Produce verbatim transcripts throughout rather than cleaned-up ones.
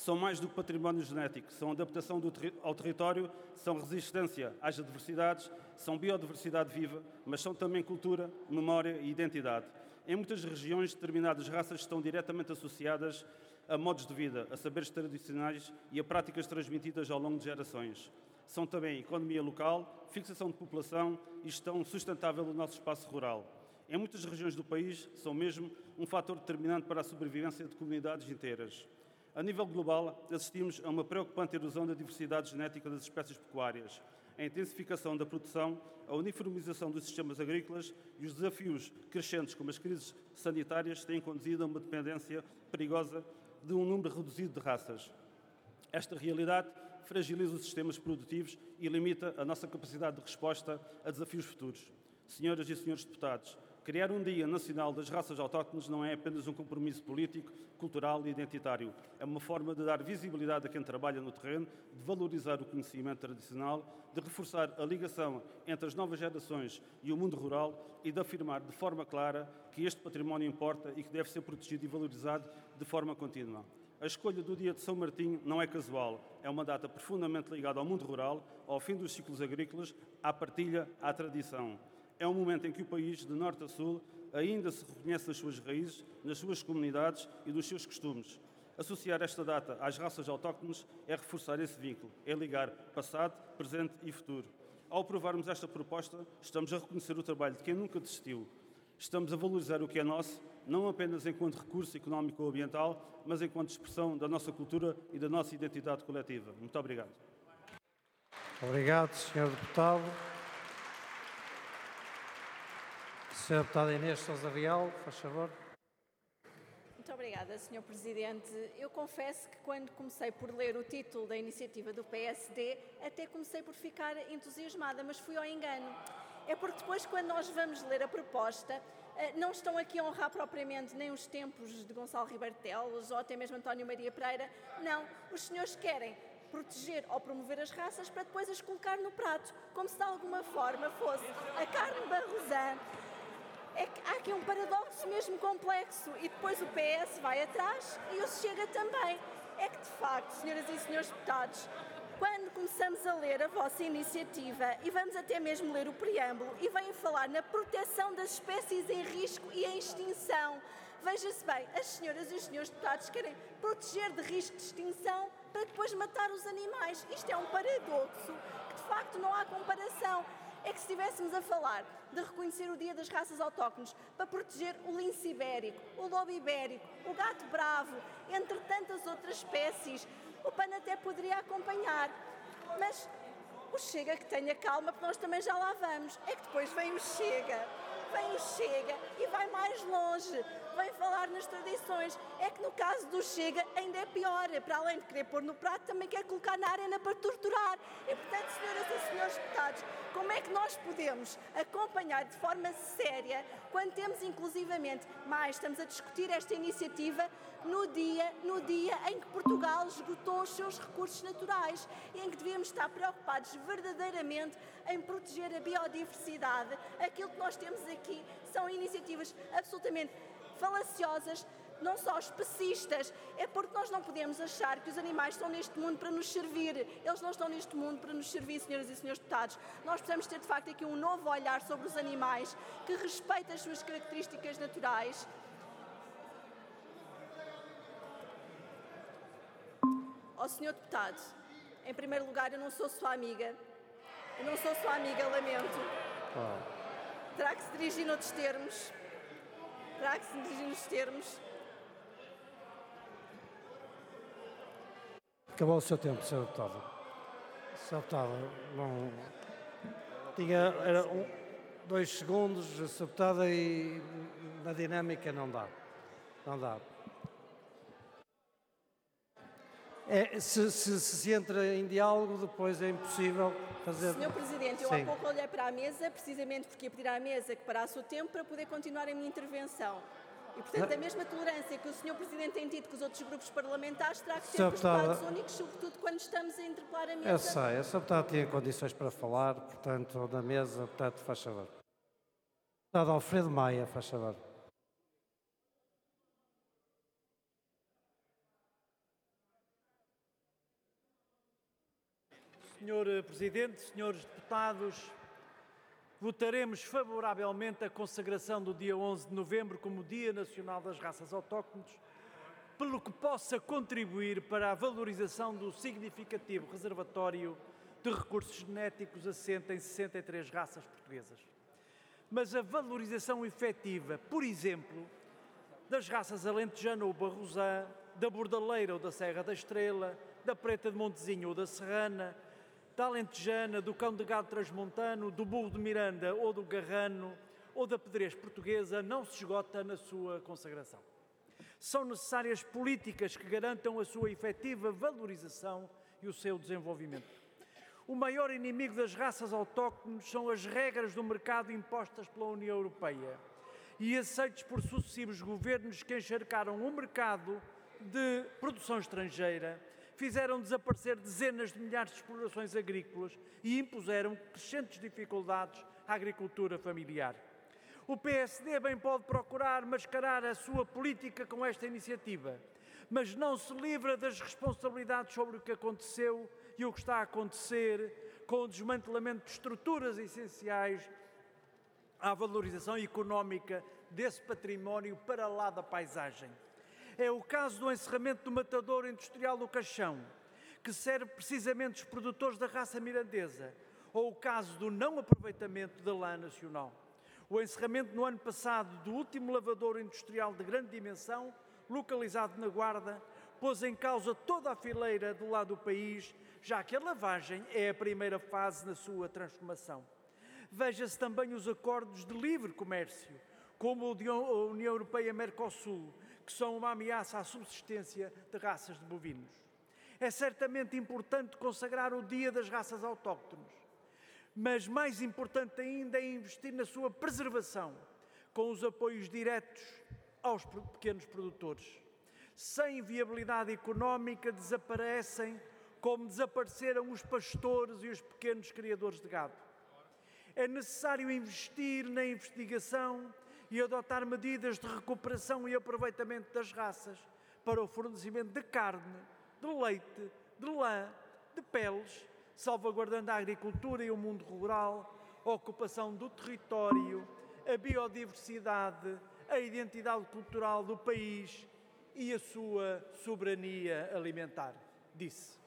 São mais do que património genético, são adaptação do ter- ao território, são resistência às adversidades, são biodiversidade viva, mas são também cultura, memória e identidade. Em muitas regiões, determinadas raças estão diretamente associadas a modos de vida, a saberes tradicionais e a práticas transmitidas ao longo de gerações. São também economia local, fixação de população e gestão sustentável do nosso espaço rural. Em muitas regiões do país, são mesmo um fator determinante para a sobrevivência de comunidades inteiras. A nível global, assistimos a uma preocupante erosão da diversidade genética das espécies pecuárias, a intensificação da produção, a uniformização dos sistemas agrícolas e os desafios crescentes como as crises sanitárias têm conduzido a uma dependência perigosa de um número reduzido de raças. Esta realidade fragiliza os sistemas produtivos e limita a nossa capacidade de resposta a desafios futuros. Senhoras e senhores deputados, criar um Dia Nacional das Raças Autóctones não é apenas um compromisso político, cultural e identitário. É uma forma de dar visibilidade a quem trabalha no terreno, de valorizar o conhecimento tradicional, de reforçar a ligação entre as novas gerações e o mundo rural e de afirmar de forma clara que este património importa e que deve ser protegido e valorizado de forma contínua. A escolha do dia de São Martinho não é casual, é uma data profundamente ligada ao mundo rural, ao fim dos ciclos agrícolas, à partilha, à tradição. É um momento em que o país, de norte a sul, ainda se reconhece nas suas raízes, nas suas comunidades e nos seus costumes. Associar esta data às raças autóctones é reforçar esse vínculo, é ligar passado, presente e futuro. Ao aprovarmos esta proposta, estamos a reconhecer o trabalho de quem nunca desistiu. Estamos a valorizar o que é nosso, não apenas enquanto recurso económico ou ambiental, mas enquanto expressão da nossa cultura e da nossa identidade coletiva. Muito obrigado. Obrigado, senhor Deputado. senhora Deputada Inês Sousa Real, faz favor. Muito obrigada, senhor Presidente. Eu confesso que quando comecei por ler o título da iniciativa do P S D, até comecei por ficar entusiasmada, mas fui ao engano. É porque depois, quando nós vamos ler a proposta, não estão aqui a honrar propriamente nem os tempos de Gonçalo Ribeiro Teles ou até mesmo António Maria Pereira. Não, os senhores querem proteger ou promover as raças para depois as colocar no prato, como se de alguma forma fosse a carne barrosã. É que há aqui um paradoxo mesmo complexo e depois o P S vai atrás e o Chega também. É que, de facto, senhoras e senhores deputados, quando começamos a ler a vossa iniciativa e vamos até mesmo ler o preâmbulo e vêm falar na proteção das espécies em risco e em extinção, veja-se bem, as senhoras e os senhores deputados querem proteger de risco de extinção para depois matar os animais. Isto é um paradoxo que, de facto, não há comparação. É que se estivéssemos a falar de reconhecer o Dia das Raças Autóctones para proteger o lince ibérico, o lobo ibérico, o gato bravo, entre tantas outras espécies, o P A N até poderia acompanhar. Mas o Chega que tenha calma, porque nós também já lá vamos. É que depois vem o Chega, vem o Chega e vai mais longe, vem falar nas tradições. É que no caso do Chega ainda é pior, para além de querer pôr no prato, também quer colocar na arena para torturar. E portanto, senhoras e senhores deputados, como é que nós podemos acompanhar de forma séria, quando temos inclusivamente, mais estamos a discutir esta iniciativa no dia, no dia em que Portugal esgotou os seus recursos naturais e em que devíamos estar preocupados verdadeiramente em proteger a biodiversidade. Aquilo que nós temos aqui são iniciativas absolutamente falaciosas, não só especistas, é porque nós não podemos achar que os animais estão neste mundo para nos servir. Eles não estão neste mundo para nos servir, senhoras e senhores deputados. Nós precisamos ter, de facto, aqui um novo olhar sobre os animais que respeita as suas características naturais. Ó senhor deputado, em primeiro lugar, eu não sou sua amiga. Eu não sou sua amiga, lamento. Oh. Terá que se dirigir noutros termos. Terá que se dirigir nos termos. Acabou o seu tempo, senhor Deputado. senhor Deputado, não... Tinha era um, dois segundos, senhor Deputado, e na dinâmica não dá. Não dá. É, se, se, se entra em diálogo, depois é impossível fazer... senhor Presidente, eu Sim. há pouco olhei para a mesa, precisamente porque ia pedir à mesa que parasse o tempo para poder continuar a minha intervenção. E, portanto, a mesma tolerância que o senhor Presidente tem tido com os outros grupos parlamentares terá que ter com os deputados únicos, sobretudo quando estamos a interpelar a mesa. Eu sei, a senhora Deputada tinha condições para falar, portanto, na mesa, portanto, faz favor. Deputado Alfredo Maia, faz favor. senhor Presidente, senhores deputados, votaremos favoravelmente a consagração do dia onze de novembro como Dia Nacional das Raças Autóctones, pelo que possa contribuir para a valorização do significativo reservatório de recursos genéticos assente em sessenta e três raças portuguesas. Mas a valorização efetiva, por exemplo, das raças alentejana ou barrosã, da bordaleira ou da Serra da Estrela, da preta de Montezinho ou da serrana, da alentejana, do cão de gado transmontano, do burro de Miranda ou do garrano ou da pedrez portuguesa, não se esgota na sua consagração. São necessárias políticas que garantam a sua efetiva valorização e o seu desenvolvimento. O maior inimigo das raças autóctones são as regras do mercado impostas pela União Europeia e aceites por sucessivos governos que encharcaram o mercado de produção estrangeira, fizeram desaparecer dezenas de milhares de explorações agrícolas e impuseram crescentes dificuldades à agricultura familiar. O P S D bem pode procurar mascarar a sua política com esta iniciativa, mas não se livra das responsabilidades sobre o que aconteceu e o que está a acontecer com o desmantelamento de estruturas essenciais à valorização económica desse património para lá da paisagem. É o caso do encerramento do matadouro industrial do Caixão, que serve precisamente os produtores da raça mirandesa, ou o caso do não aproveitamento da lã nacional. O encerramento no ano passado do último lavadouro industrial de grande dimensão, localizado na Guarda, pôs em causa toda a fileira do lado do país, já que a lavagem é a primeira fase na sua transformação. Veja-se também os acordos de livre comércio, como o de União Europeia-Mercosul, que são uma ameaça à subsistência de raças de bovinos. É certamente importante consagrar o Dia das Raças Autóctones, mas mais importante ainda é investir na sua preservação, com os apoios diretos aos pequenos produtores. Sem viabilidade económica desaparecem como desapareceram os pastores e os pequenos criadores de gado. É necessário investir na investigação e adotar medidas de recuperação e aproveitamento das raças para o fornecimento de carne, de leite, de lã, de peles, salvaguardando a agricultura e o mundo rural, a ocupação do território, a biodiversidade, a identidade cultural do país e a sua soberania alimentar, disse.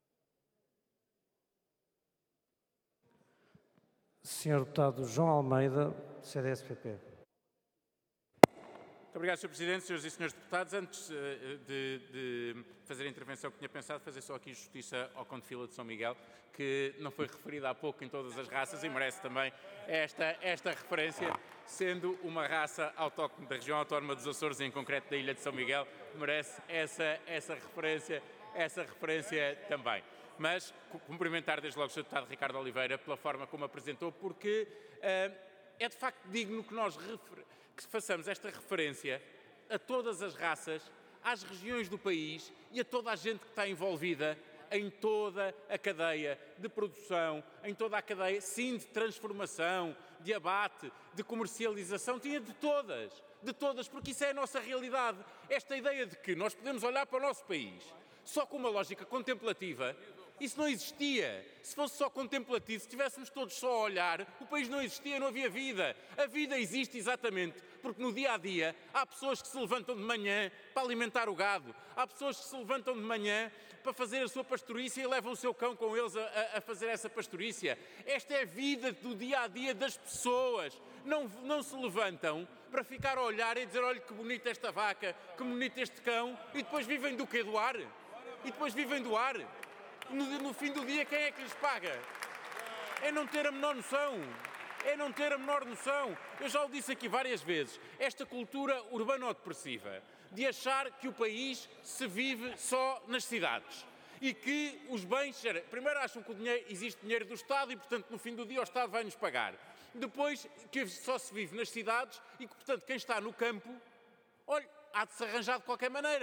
senhor Deputado João Almeida, C D S P P. Muito obrigado, senhor Presidente, senhoras e senhores deputados. Antes de, de fazer a intervenção que tinha pensado, fazer só aqui justiça ao Conde Fila de São Miguel, que não foi referido há pouco em todas as raças e merece também esta, esta referência, sendo uma raça autóctone da região autónoma dos Açores, em concreto da Ilha de São Miguel, merece essa, essa, referência, essa referência também. Mas cumprimentar desde logo o senhor Deputado Ricardo Oliveira pela forma como apresentou, porque uh, é de facto digno que nós refer... que façamos esta referência a todas as raças, às regiões do país e a toda a gente que está envolvida em toda a cadeia de produção, em toda a cadeia, sim, de transformação, de abate, de comercialização, tinha de todas, de todas, porque isso é a nossa realidade. Esta ideia de que nós podemos olhar para o nosso país só com uma lógica contemplativa, isso não existia. Se fosse só contemplativo, se estivéssemos todos só a olhar, o país não existia, não havia vida. A vida existe exatamente porque no dia-a-dia há pessoas que se levantam de manhã para alimentar o gado, há pessoas que se levantam de manhã para fazer a sua pastorícia e levam o seu cão com eles a, a fazer essa pastorícia. Esta é a vida do dia-a-dia das pessoas. Não, não se levantam para ficar a olhar e dizer, olha que bonita esta vaca, que bonito este cão, e depois vivem do quê? Do ar? E depois vivem do ar? No, no fim do dia, quem é que lhes paga? É não ter a menor noção. É não ter a menor noção. Eu já o disse aqui várias vezes. Esta cultura urbano-depressiva de achar que o país se vive só nas cidades e que os bens... Primeiro acham que o dinheiro, existe dinheiro do Estado e, portanto, no fim do dia o Estado vai nos pagar. Depois, que só se vive nas cidades e que, portanto, quem está no campo, olha, há de se arranjar de qualquer maneira.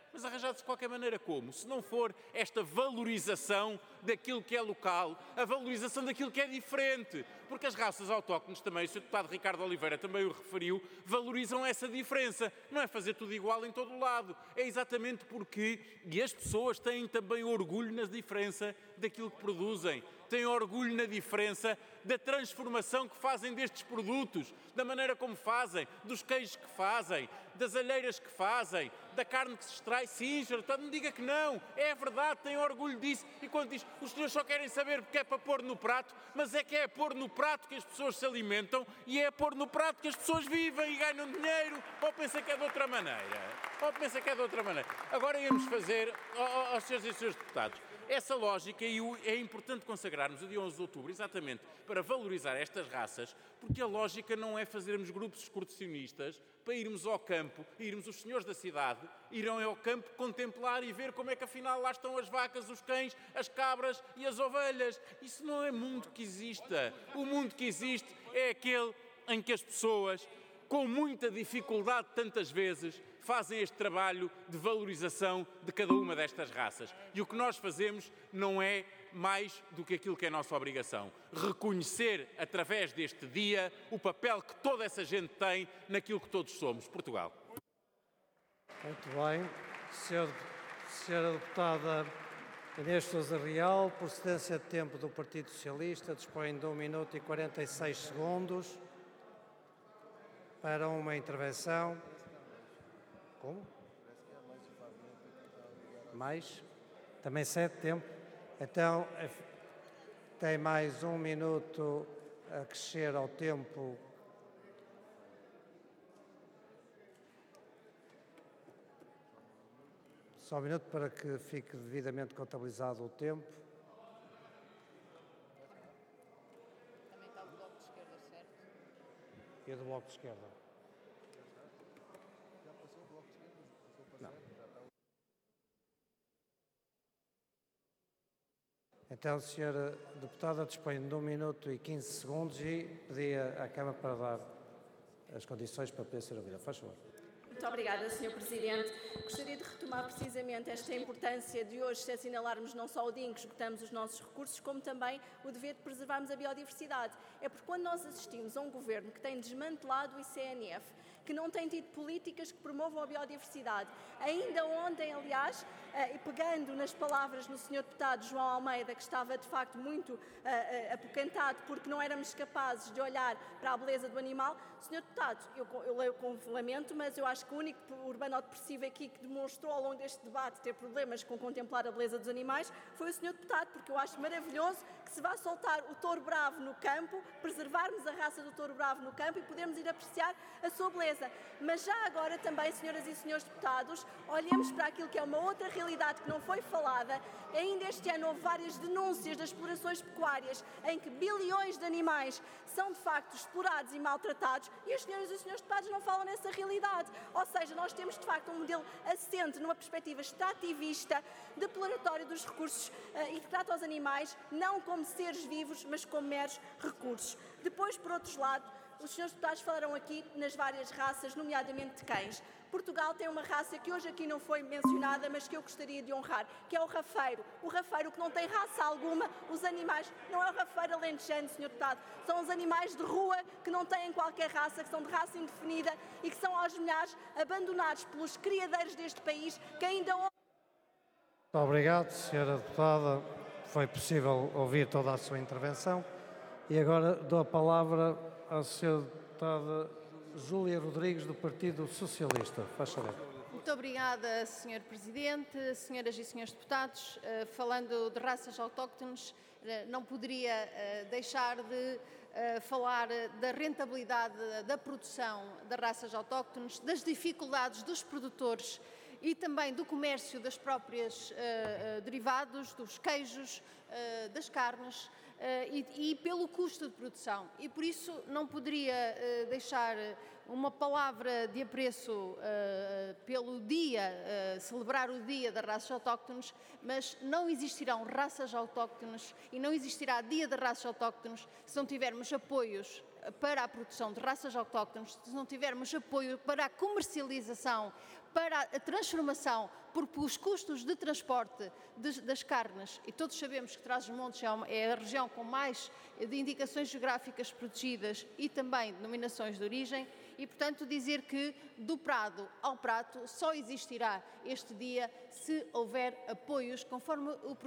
Mas arranjado-se de qualquer maneira como? Se não for esta valorização daquilo que é local, a valorização daquilo que é diferente. Porque as raças autóctones também, o senhor deputado Ricardo Oliveira também o referiu, valorizam essa diferença. Não é fazer tudo igual em todo o lado. É exatamente porque, e as pessoas têm também orgulho na diferença daquilo que produzem. Têm orgulho na diferença da transformação que fazem destes produtos, da maneira como fazem, dos queijos que fazem, das alheiras que fazem, da carne que se extrai. Sim, senhor deputado, não diga que não. É verdade, têm orgulho disso. E quando diz, os senhores só querem saber porque é para pôr no prato, mas é que é pôr no prato que as pessoas se alimentam e é pôr no prato que as pessoas vivem e ganham dinheiro. Ou pensa que é de outra maneira? Ou pensa que é de outra maneira? Agora íamos fazer, aos senhores e senhores deputados, essa lógica, e é importante consagrarmos o dia onze de outubro exatamente para valorizar estas raças, porque a lógica não é fazermos grupos excursionistas para irmos ao campo, irmos os senhores da cidade, irão ao campo contemplar e ver como é que afinal lá estão as vacas, os cães, as cabras e as ovelhas. Isso não é mundo que exista. O mundo que existe é aquele em que as pessoas, com muita dificuldade tantas vezes, fazem este trabalho de valorização de cada uma destas raças. E o que nós fazemos não é mais do que aquilo que é nossa obrigação. Reconhecer, através deste dia, o papel que toda essa gente tem naquilo que todos somos. Portugal. Muito bem. Senhor, senhora deputada Inês Sousa Real, por cedência de tempo do Partido Socialista, dispõe de um minuto e quarenta e seis segundos para uma intervenção. Como? Mais? Também cede tempo? Então, tem mais um minuto a crescer ao tempo. Só um minuto para que fique devidamente contabilizado o tempo. Também está o Bloco de Esquerda, certo? E o do Bloco de Esquerda? Não. Então, senhora deputada, dispõe de um minuto e quinze segundos e pedia à Câmara para dar as condições para poder ser ouvida. Faz favor. Muito obrigada, senhor Presidente. Gostaria de retomar precisamente esta importância de hoje se assinalarmos não só o dia em que esgotamos os nossos recursos, como também o dever de preservarmos a biodiversidade. É porque quando nós assistimos a um governo que tem desmantelado o I C N F, que não tem tido políticas que promovam a biodiversidade, ainda ontem, aliás, e pegando nas palavras do senhor deputado João Almeida, que estava de facto muito uh, uh, apocantado porque não éramos capazes de olhar para a beleza do animal. Senhor deputado, eu, eu, eu lamento, mas eu acho que o único urbano-depressivo aqui que demonstrou ao longo deste debate ter problemas com contemplar a beleza dos animais foi o senhor deputado, porque eu acho maravilhoso que se vá soltar o touro bravo no campo, preservarmos a raça do touro bravo no campo e podermos ir apreciar a sua beleza. Mas já agora também, senhoras e senhores deputados, olhemos para aquilo que é uma outra realidade que não foi falada. Ainda este ano houve várias denúncias das explorações pecuárias em que bilhões de animais são de facto explorados e maltratados e as senhoras e os senhores deputados não falam nessa realidade. Ou seja, nós temos de facto um modelo assente numa perspectiva extrativista, deploratória dos recursos uh, e que trata os animais não como seres vivos, mas como meros recursos. Depois, por outro lado, os senhores deputados falaram aqui nas várias raças, nomeadamente de cães. Portugal tem uma raça que hoje aqui não foi mencionada, mas que eu gostaria de honrar, que é o rafeiro. O rafeiro que não tem raça alguma, os animais, não é o rafeiro alentejano, senhor deputado, são os animais de rua que não têm qualquer raça, que são de raça indefinida e que são aos milhares abandonados pelos criadeiros deste país, que ainda... Muito obrigado, senhora deputada. Foi possível ouvir toda a sua intervenção. E agora dou a palavra à senhora deputada Júlia Rodrigues, do Partido Socialista. Faz favor. Muito obrigada, senhor Presidente, senhoras e senhores deputados. Falando de raças autóctones, não poderia deixar de falar da rentabilidade da produção de raças autóctones, das dificuldades dos produtores e também do comércio das próprias derivados, dos queijos, das carnes, Uh, e, e pelo custo de produção. E por isso não poderia uh, deixar uma palavra de apreço uh, pelo dia, uh, celebrar o dia das raças autóctones, mas não existirão raças autóctones e não existirá dia das raças autóctones se não tivermos apoios para a produção de raças autóctones, se não tivermos apoio para a comercialização, para a transformação, porque os custos de transporte de, das carnes, e todos sabemos que Trás-os-Montes é, uma, é a região com mais de indicações geográficas protegidas e também denominações de origem, e portanto dizer que do prado ao prato só existirá este dia se houver apoios conforme o